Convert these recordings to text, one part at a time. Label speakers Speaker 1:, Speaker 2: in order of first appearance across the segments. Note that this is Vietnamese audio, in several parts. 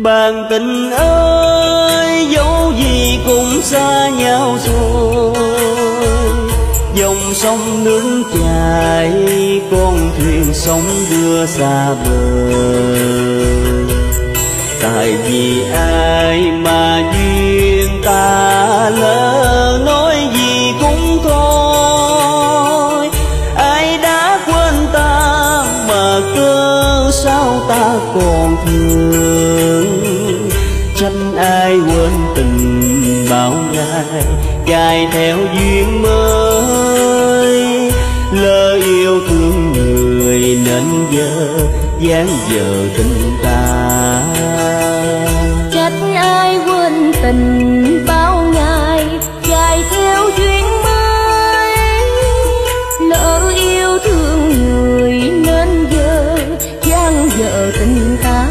Speaker 1: Bạn tình ơi, dẫu gì cũng xa nhau rồi. Dòng sông nước chảy, con thuyền sóng đưa xa bờ. Tại vì ai mà duyên ta lỡ, nói gì cũng thôi. Ai đã quên ta mà cớ sao ta còn thương. Trách ai quên tình bao ngày, chạy theo duyên mới. Lỡ yêu thương người nên giờ dáng dở tình ta.
Speaker 2: Trách ai quên tình bao ngày, chạy theo duyên mới. Lỡ yêu thương người nên giờ dang dở tình ta.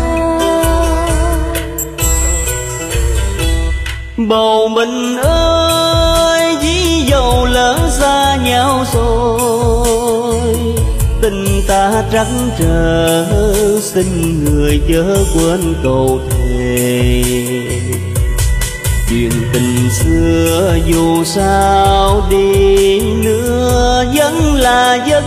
Speaker 1: Bầu mình ơi, ví dầu lỡ xa nhau rồi. Tình ta trắc trở, xin người chớ quên câu thề. Chuyện tình xưa dù sao đi nữa vẫn là giấc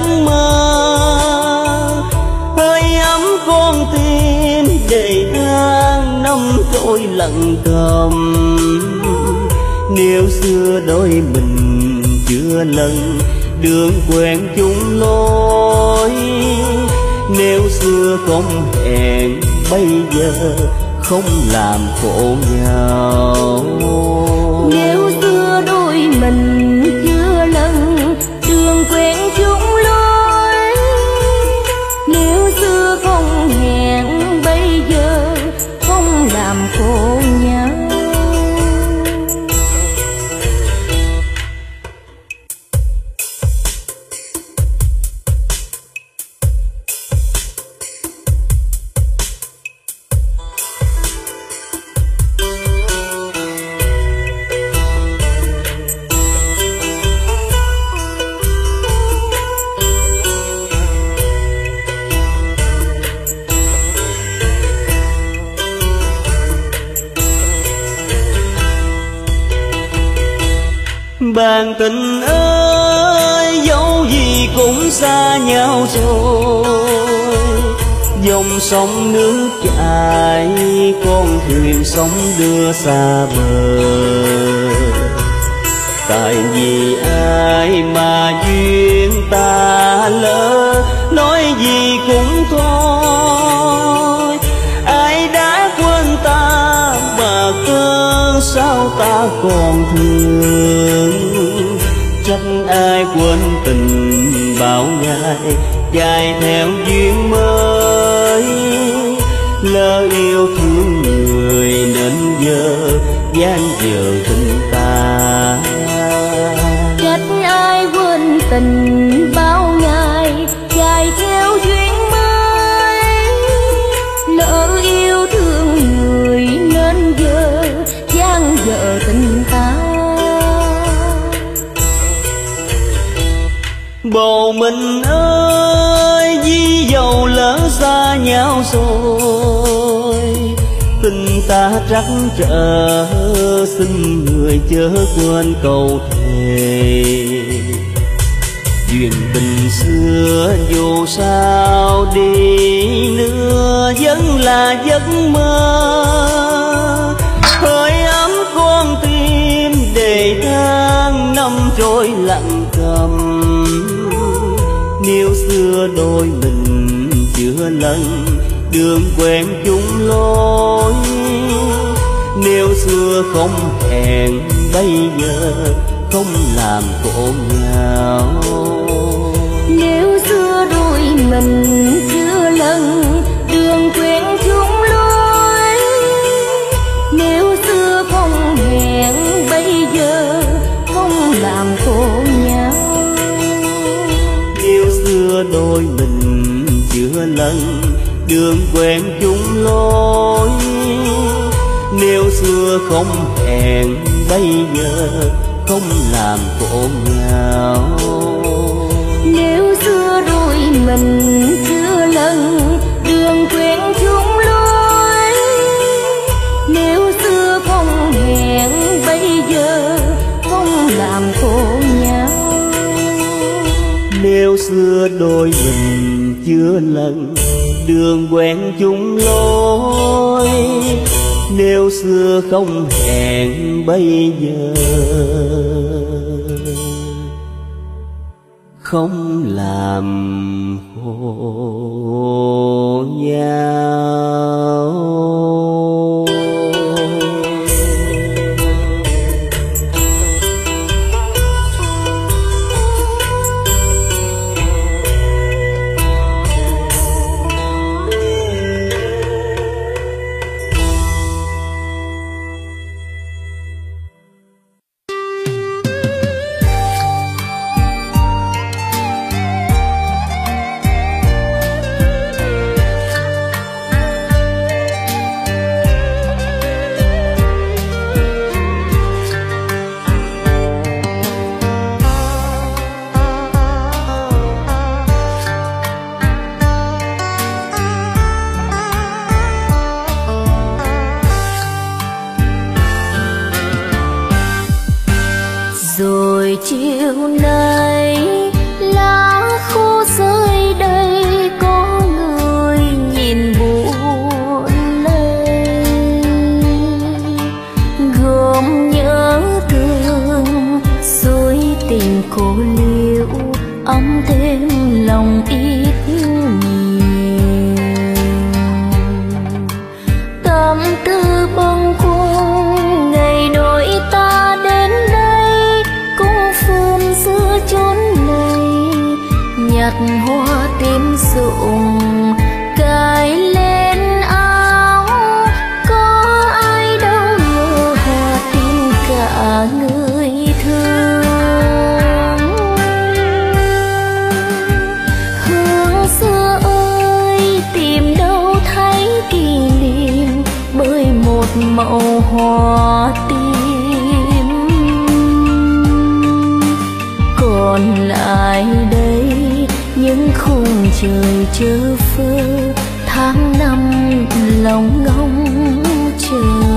Speaker 1: mơ. Hơi ấm con tim để tháng năm trôi lặng thầm. Nếu xưa đôi mình chưa lần đường quen chung lối. Nếu xưa không hẹn bây giờ không làm khổ nhau.
Speaker 2: Nếu xưa đôi mình chưa lần đường quen chung lối. Nếu xưa không hẹn bây giờ không làm khổ nhau.
Speaker 1: Bạn tình ơi, dẫu gì cũng xa nhau rồi. Dòng sông nước chảy, con thuyền sóng đưa xa bờ. Tại vì ai mà duyên ta lỡ, nói gì cũng thôi. Ai đã quên ta mà cớ sao ta còn thương. Trách ai quên tình bao ngày, chạy theo duyên mới. Lỡ yêu thương người nên giờ dang dở tình ta.
Speaker 2: Trách ai quên tình bao ngày, chạy theo duyên mới. Lỡ yêu thương người nên giờ dang dở tình ta.
Speaker 1: Bầu mình ơi, ví dầu lỡ xa nhau rồi. Tình ta trắc trở, xin người chớ quên câu thề. Duyên tình xưa dù sao đi nữa vẫn là giấc mơ. Hơi ấm con tim để tháng năm trôi lặng thầm. Nếu xưa đôi mình chưa lần đường quen chung lối. Nếu xưa không hẹn bây giờ không làm khổ nhau.
Speaker 2: Nếu xưa đôi mình chưa lần đường quen chung lối. Nếu xưa không hẹn bây giờ không làm khổ nhau.
Speaker 1: Nếu xưa đôi mình chưa lần đường quen chung lối. Nếu xưa không hẹn bây giờ không làm khổ nhau.
Speaker 2: Nếu xưa đôi mình chưa lần đường quen chung lối.
Speaker 1: xưa đôi mình chưa lần đường quen chung lối, nếu xưa không hẹn bây giờ không làm khổ nhau.
Speaker 2: Rồi chiều nay lá khô rơi đây, có người nhìn buồn lây, gồm nhớ thương dối tình cô liễu, ấm thêm lòng ít nhiều. Tâm tư bâng khuâng ngày đôi ta đến đây, cũng phương giữa chốn này nhặt hoa tím rụng cài lên áo. Có ai đâu ngờ hoa tím cả người thương. Hương xưa ơi tìm đâu thấy kỷ niệm, bởi một màu hoa tím. Còn lại đây những khung trời chơ phơ, tháng năm lòng ngóng chờ.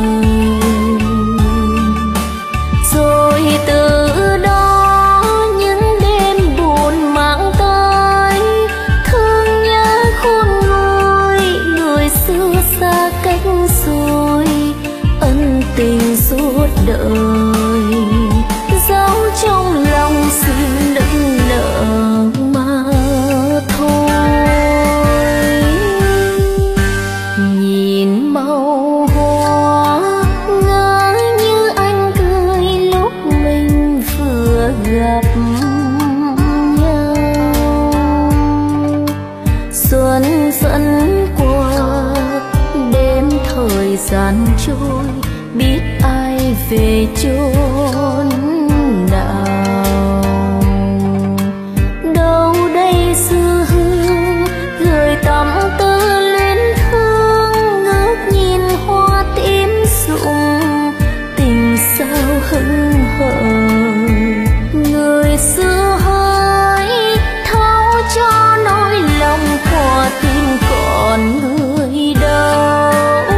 Speaker 2: Rồi từ đó những đêm buồn mang tới, thương nhớ khôn nguôi người xưa xa cách rồi, ân tình suốt đời dấu trong lòng xin nức nở mà thôi. Nhìn màu hoa ngỡ như anh cười lúc mình vừa gặp nhau. Xuân vẫn qua đêm thời gian trôi, biết ai về chốn nào. Đâu đây xưa hương gửi tâm tư luyến thương, ngước nhìn hoa tím rụng tình sao hững hờ. Người xưa hỡi thấu cho nỗi lòng của tim còn người đâu.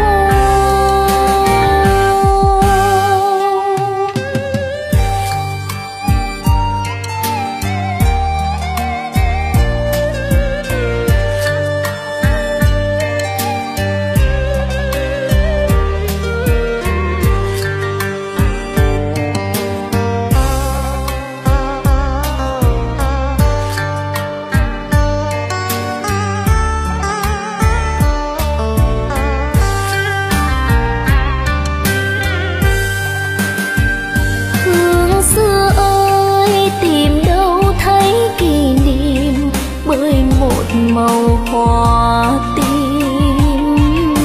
Speaker 2: Màu hoa tím.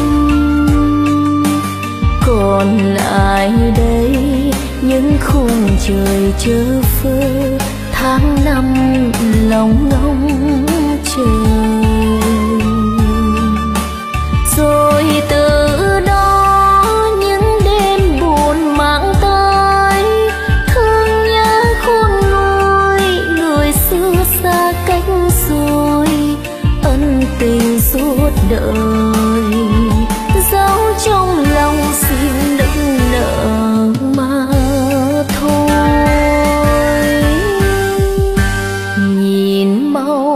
Speaker 2: Còn lại đây những khung trời chơ phơ, tháng năm lòng ngóng chờ. Rồi từ đó những đêm buồn mang tới, thương nhớ khôn nguôi người xưa xa cách rồi, ân tình suốt đời dấu trong lòng xin nức nở mà thôi. Nhìn màu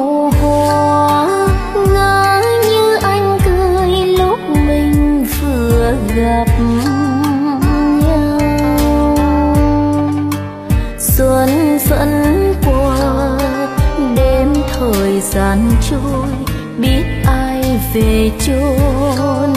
Speaker 2: về chốn